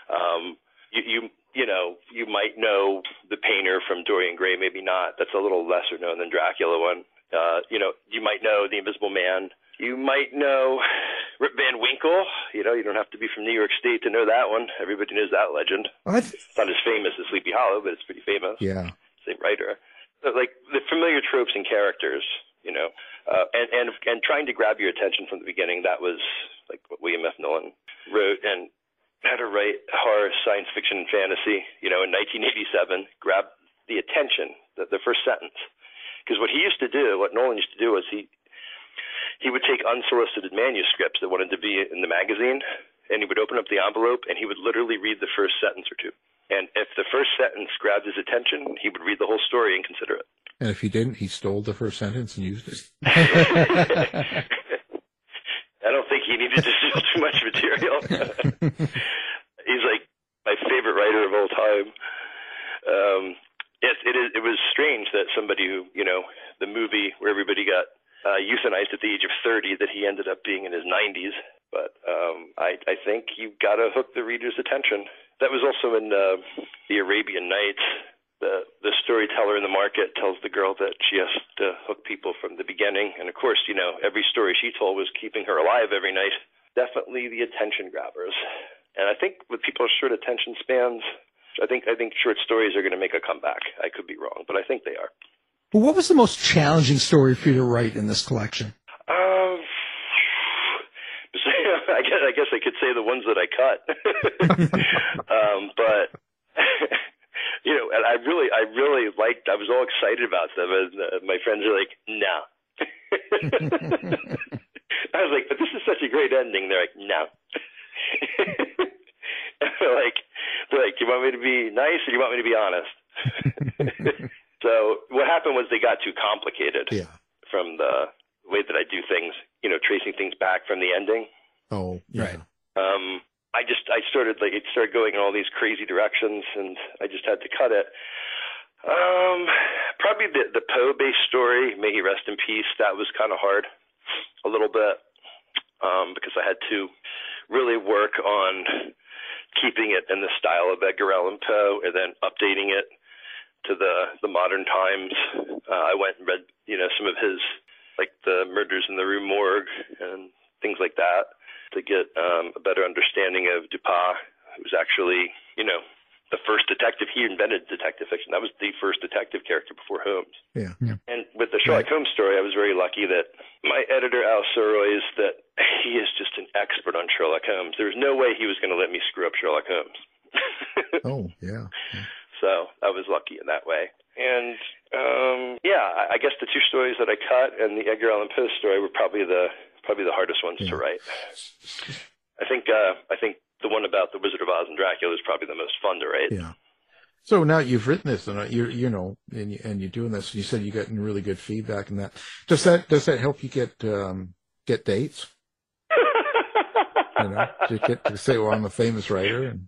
You might know the painter from Dorian Gray, maybe not. That's a little lesser known than Dracula one. You might know the Invisible Man. You might know Rip Van Winkle. You don't have to be from New York State to know that one. Everybody knows that legend. It's not as famous as Sleepy Hollow, but it's pretty famous. Yeah. Same writer. So, like the familiar tropes and characters, and trying to grab your attention from the beginning. That was like what William F. Nolan wrote, and how to write horror, science fiction, and fantasy. In 1987, grab the attention, the first sentence. Because what Nolan used to do was he would take unsolicited manuscripts that wanted to be in the magazine, and he would open up the envelope, and he would literally read the first sentence or two. And if the first sentence grabbed his attention, he would read the whole story and consider it. And if he didn't, he stole the first sentence and used it. I don't think he needed to steal too much material. He's like my favorite writer of all time. It was strange that somebody who, the movie where everybody got euthanized at the age of 30, that he ended up being in his 90s. But I think you got to hook the reader's attention. That was also in the Arabian Nights. The storyteller in the market tells the girl that she has to hook people from the beginning. And, of course, every story she told was keeping her alive every night. Definitely the attention grabbers. And I think with people's short attention spans, I think short stories are going to make a comeback. I could be wrong, but I think they are. Well, what was the most challenging story for you to write in this collection? I guess I could say the ones that I cut. But and I really liked. I was all excited about them, and my friends are like, "No." I was like, "But this is such a great ending." They're like, "No." they're like, "Do you want me to be nice or do you want me to be honest?" So what happened was they got too complicated from the way that I do things. Tracing things back from the ending. Oh, yeah. Right. I started it started going in all these crazy directions, and I just had to cut it. Probably the Poe-based story, may he rest in peace. That was kind of hard, a little bit, because I had to really work on keeping it in the style of Edgar Allan Poe, and then updating it to the modern times. I went and read, some of his, like the Murders in the Rue Morgue and things like that, to get a better understanding of Dupin, who was actually, the first detective. He invented detective fiction. That was the first detective character before Holmes. Yeah. And with the Sherlock Holmes story, I was very lucky that my editor, Al Surroy, that he is just an expert on Sherlock Holmes. There was no way he was going to let me screw up Sherlock Holmes. Oh, yeah. So I was lucky in that way. And, I guess the two stories that I cut and the Edgar Allan Poe story were probably the hardest ones to write. I think the one about the Wizard of Oz and Dracula is probably the most fun to write. Yeah. So now you've written this, and and you're doing this. And you said you got really good feedback, and that does that help you get dates? To get to say, "Well, I'm a famous writer," and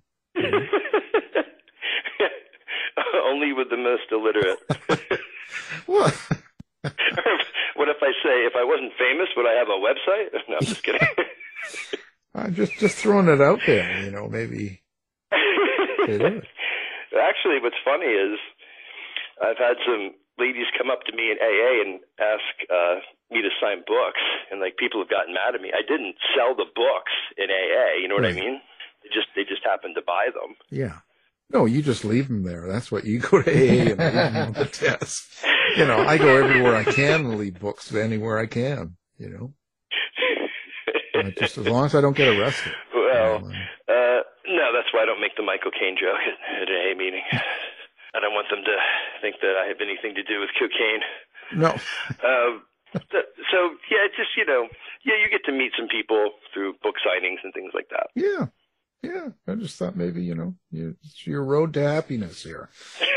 only with the most illiterate. What? What if I say, if I wasn't famous, would I have a website? No, I'm just kidding. I'm just throwing it out there, maybe. Actually, what's funny is I've had some ladies come up to me in AA and ask me to sign books, and people have gotten mad at me. I didn't sell the books in AA, you know what I mean? They just happened to buy them. Yeah. No, you just leave them there. That's what you go to AA and leave them on the desk. I go everywhere I can and leave books anywhere I can, just as long as I don't get arrested. Well, no, that's why I don't make the Michael Caine joke at an AA meeting. I don't want them to think that I have anything to do with cocaine. No. It's just, you get to meet some people through book signings and things like that. Yeah. Yeah. I just thought maybe, it's your road to happiness here.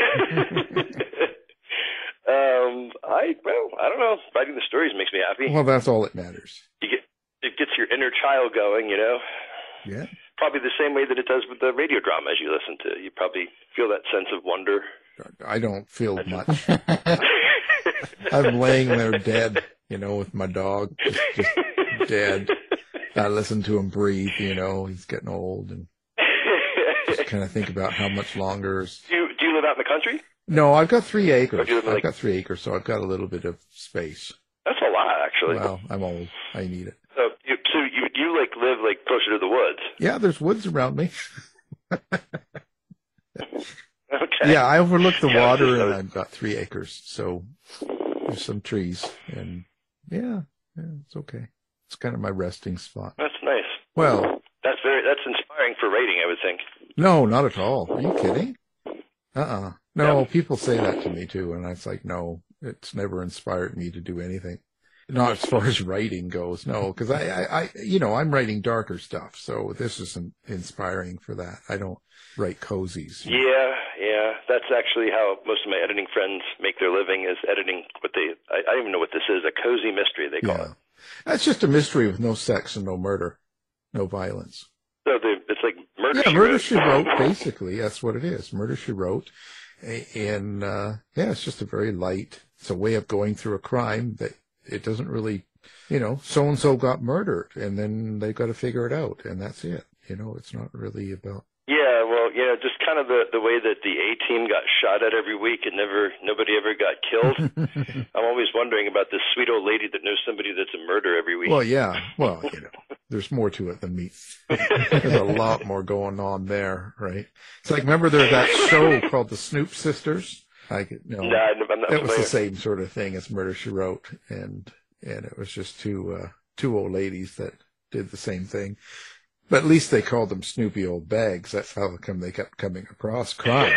I don't know. Writing the stories makes me happy. Well, that's all that matters. It gets your inner child going, Yeah. Probably the same way that it does with the radio dramas you listen to. You probably feel that sense of wonder. I don't feel much. I'm laying there dead, with my dog, just dead. I listen to him breathe, he's getting old, and just kind of think about how much longer. Do you live out in the country? No, I've got 3 acres. I've got 3 acres, so I've got a little bit of space. That's a lot, actually. Well, I'm old. I need it. So you live closer to the woods? Yeah, there's woods around me. Okay. Yeah, I overlook the water, and I've got 3 acres, so there's some trees, and yeah, it's okay. It's kind of my resting spot. That's nice. Well, that's inspiring for writing, I would think. No, not at all. Are you kidding? No, people say that to me too, and I was like, no, it's never inspired me to do anything. Not as far as writing goes, no, because I'm writing darker stuff, so this isn't inspiring for that. I don't write cozies. Yeah. That's actually how most of my editing friends make their living, is editing I don't even know what this is, a cozy mystery, they call it. That's just a mystery with no sex and no murder, no violence. So it's like Murder, She Wrote. Murder, She Wrote, basically. That's what it is. Murder, She Wrote. And, it's just it's a way of going through a crime that it doesn't really, so-and-so got murdered, and then they've got to figure it out, and that's it. It's not really about... Yeah, well, just kind of the way that the A-team got shot at every week and nobody ever got killed. I'm always wondering about this sweet old lady that knows somebody that's a murder every week. Well, yeah. Well, there's more to it than me. There's a lot more going on there, right? It's like, remember there's that show called The Snoop Sisters? I'm not it was the same sort of thing as Murder, She Wrote, and it was just two old ladies that did the same thing. But at least they called them Snoopy Old Bags. That's how come they kept coming across crime.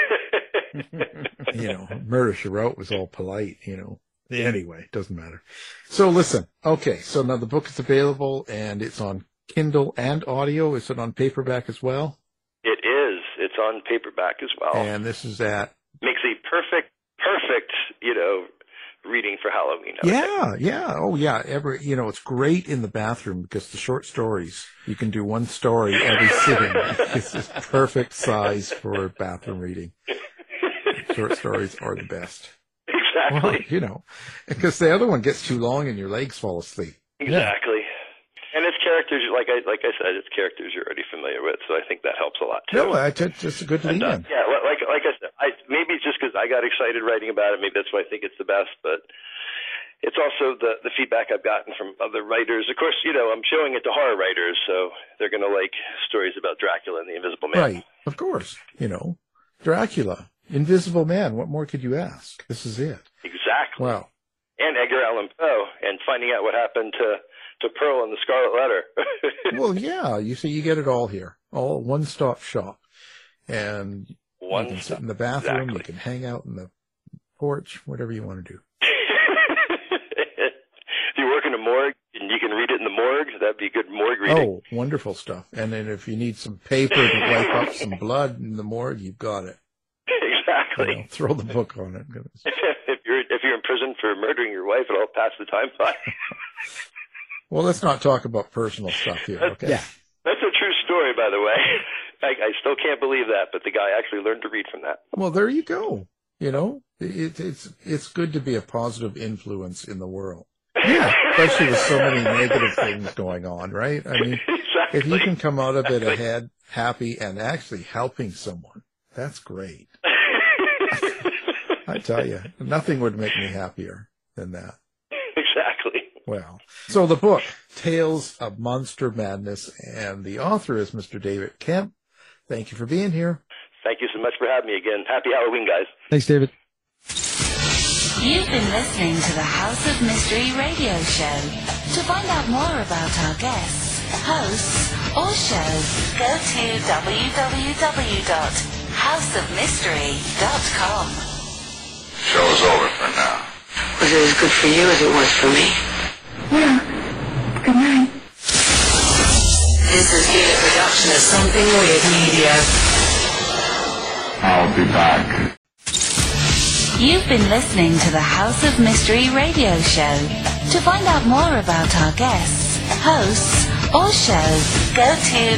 Murder, She Wrote was all polite, Anyway, doesn't matter. So listen, okay, so now the book is available, and it's on Kindle and audio. Is it on paperback as well? It is. It's on paperback as well. And this is at... Makes a perfect, reading for Halloween. Yeah. Oh, yeah. It's great in the bathroom because the short stories, you can do one story every sitting. It's just perfect size for bathroom reading. Short stories are the best. Exactly. Well, because the other one gets too long and your legs fall asleep. Exactly. Yeah. And it's characters, like I said, it's characters you're already familiar with, so I think that helps a lot too. No, it's just a good lead-in. Yeah, like I said, maybe it's just because I got excited writing about it. Maybe that's why I think it's the best, but it's also the feedback I've gotten from other writers. Of course, I'm showing it to horror writers, so they're going to like stories about Dracula and the Invisible Man. Right, of course. Dracula, Invisible Man. What more could you ask? This is it. Exactly. Wow. And Edgar Allan Poe, and finding out what happened to Pearl in the Scarlet Letter. Well, yeah, you see, you get it all here. All one-stop shop. And you can sit in the bathroom, you can hang out in the porch, whatever you want to do. If you work in a morgue and you can read it in the morgue, that'd be good morgue reading. Oh, wonderful stuff. And then if you need some paper to wipe up some blood in the morgue, you've got it. Exactly. You know, throw the book on it. If you're in prison for murdering your wife, it'll pass the time by. Well, let's not talk about personal stuff here, okay? Yeah. That's a true story, by the way. I still can't believe that, but the guy actually learned to read from that. Well, there you go. You know, it's good to be a positive influence in the world. Yeah. Especially with so many negative things going on, right? I mean, Exactly. if you can come out of it ahead, happy, and actually helping someone, that's great. I tell you, nothing would make me happier than that. Exactly. Well, so the book, Tales of Monster Madness, and the author is Mr. David Kemp. Thank you for being here. Thank you so much for having me again. Happy Halloween, guys. Thanks, David. You've been listening to the House of Mystery radio show. To find out more about our guests, hosts, or shows, go to www.houseofmystery.com. Show's over for now. Was it as good for you as it was for me? Well, good night. This has been a production of Something Weird Media. I'll be back. You've been listening to the House of Mystery radio show. To find out more about our guests, hosts, or shows, go to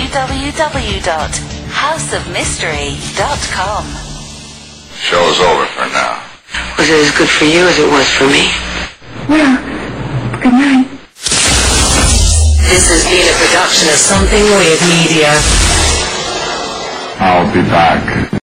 www.houseofmystery.com. Show's over for now. Was it as good for you as it was for me? Well, good night. This has been a production of Something Weird Media. I'll be back.